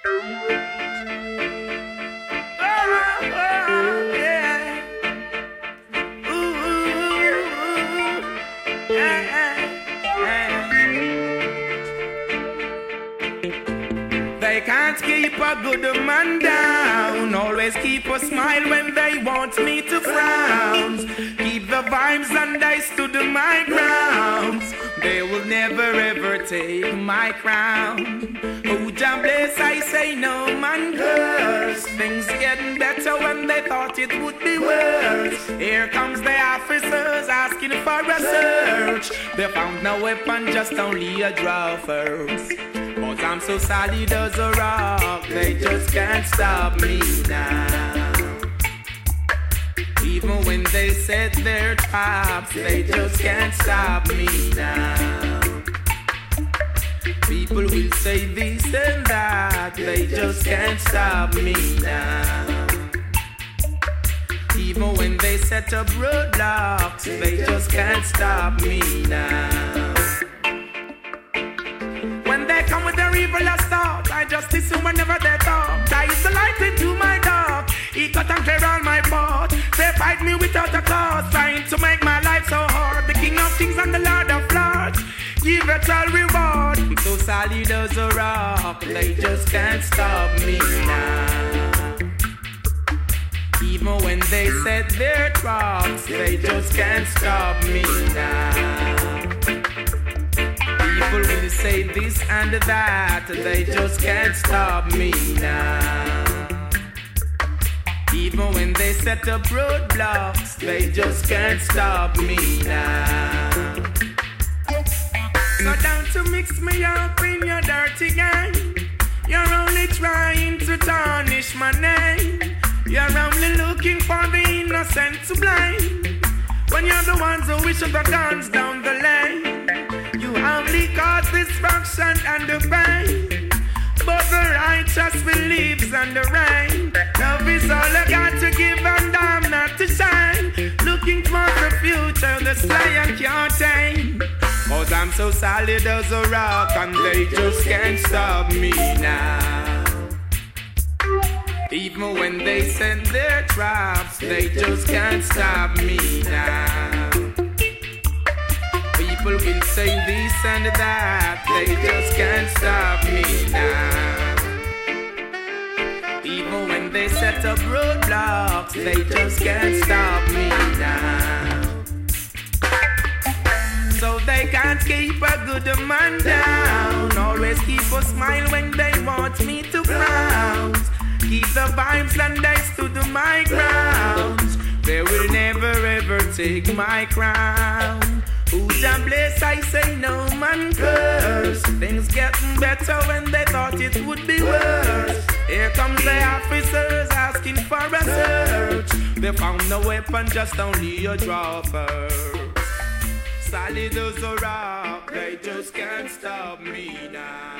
Yeah. Ooh, they can't keep a good man down. Always keep a smile when they want me to frown. Keep the vibes and I stood my ground. They will never ever take my crown. Oh, Jah bless, I say no man curse. Things getting better when they thought it would be worse. Here comes the officers asking for a search. They found no weapon, just only a draw first. But I'm so solid as a rock, they just can't stop me now. Even when they set their traps, they just can't stop me now. People will say this and that, they just can't stop me now. Even when they set up roadblocks, they just can't stop me now. When they come with their evil thoughts, I just listen whenever they talk. I is the light into my dark. He cut and clear all my path. They fight me without a cause, trying to make my life so hard. The King of Kings and the Lord of Lords, give it all reward. I'm so solid as a rock, they just can't stop me now. Even when they set their traps, they just can't stop me now. People will say this and that, they just can't stop me now. Even when they set up roadblocks, they just can't stop me now. So don't you mix me up in your dirty game. You're only trying to tarnish my name. You're only looking for the innocent to blame, when you're the ones who wish the guns down the lane. You only cause destruction and the pain, but the righteous believes in the rain. Love is all I got to give and I'm not to shine. Looking for the future, the slayer can't tame. But I'm so solid as a rock and they just can't stop me now. Even when they set their traps, they just can't stop me now. People will say this and that, they just can't stop me now. Even when they set up roadblocks, they just can't stop me now. So they can't keep a good man down. Always keep a smile when they want me to frown. Keep the vibes and I stood my ground. They will never ever take my crown. Who damn bless, I say no man curse. Things getting better when they thought it would be worse. Here comes the officers asking for a search. They found no weapon, just only a draw first. Solid as a rock, they just can't stop me now.